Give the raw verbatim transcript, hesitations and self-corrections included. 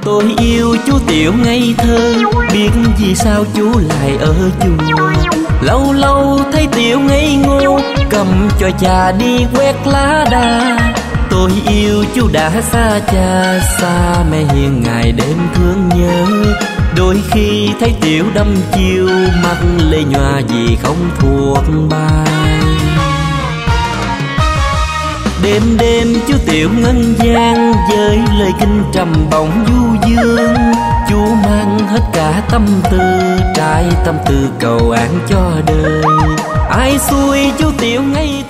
Tôi yêu chú Tiểu ngây thơ, biết vì sao chú lại ở chùa. Lâu lâu thấy Tiểu ngây ngô, cầm cho cha đi quét lá đa. Tôi yêu chú đã xa cha, xa mẹ hiền ngày đêm thương nhớ. Đôi khi thấy Tiểu đăm chiêu, mắt lê nhòa vì không thuộc bài. Đêm đêm chú Tiểu ngân vang với lời kinh trầm bổng du dương. Chú mang hết cả tâm tư, trái tâm tư cầu an cho đời. Ai xui chú Tiểu ngây